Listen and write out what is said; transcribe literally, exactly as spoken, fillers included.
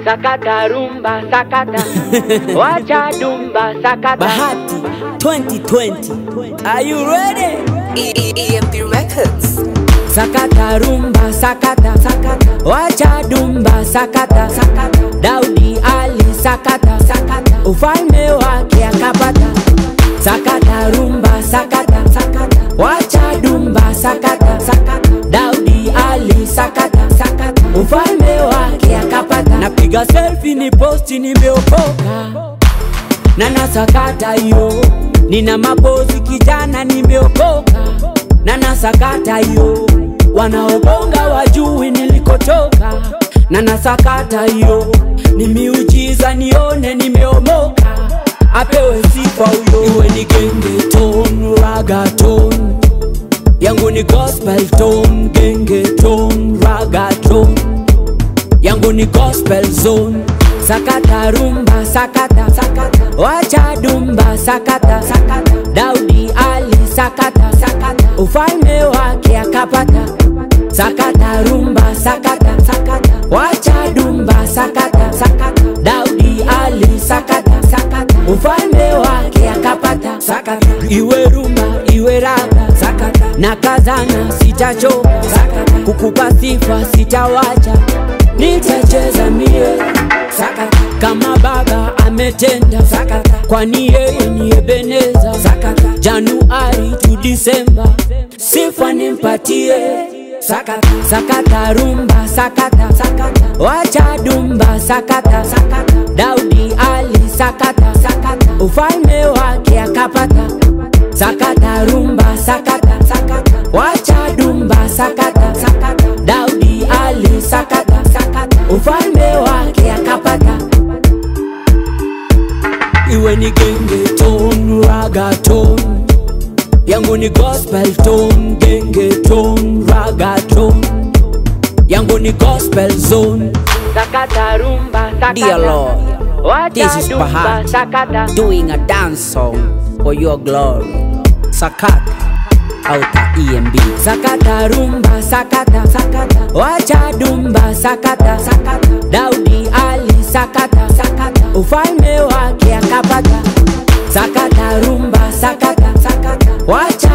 sakata rumba sakata wacha dumba sakata Bahati twenty twenty. Are you ready? E M P Records. Sakata rumba sakata sakata wacha dumba sakata sakata Daudi Ali sakata sakata ufalme wake akapata sakata rumba sakata sakata wacha dumba sakata sakata Daudi Ali sakata sakata ufalme wake akapata. Napiga selfie ni posti nimeokoka na nasakata yo, nina mapozi kijana nimeokoka na nasakata yo, wanaobonga wajui nilikotoka na nasakata yo, ni miujiza nione nimeomoka, apewe sifa huyo. Iwe ni genge tone raga tone, yangu ni gospel tone, genge tone raga tone, yangu ni gospel zone. Sakata rumba sakata sakata wacha dumba sakata sakata Daudi Ali sakata sakata ufalme wake akapata sakata rumba sakata sakata wacha dumba sakata sakata Daudi Ali sakata sakata ufalme wake akapata sakata. Iwe rumba iwe raga sakata na kazana sitachoka sakata kukupa sifa sitawacha nitacheza mie sakata kama baba ametenda sakata kwani yeye ni Ebeneza sakata Januari to December sifa nimpatie sakata sakata rumba sakata sakata wacha dumba sakata sakata Daudi Ali sakata sakata ufalme wake akapata sakata rumba sakata sakata wacha dumba sakata sakata Daudi Ali sakata sakata ufalme wake akapata. Iwe ni genge tone raga tone, yangu ni gospel tone, genge tone raga tone, yangu ni gospel zone. sakata rumba sakata Dear Lord, wacha this is dumba Bahati sakata doing a dance song for your glory. Sakata outa E M B. Sakata rumba sakata sakata wacha dumba sakata sakata Daudi Ali sakata sakata ufalme wake akapata sakata rumba sakata sakata wacha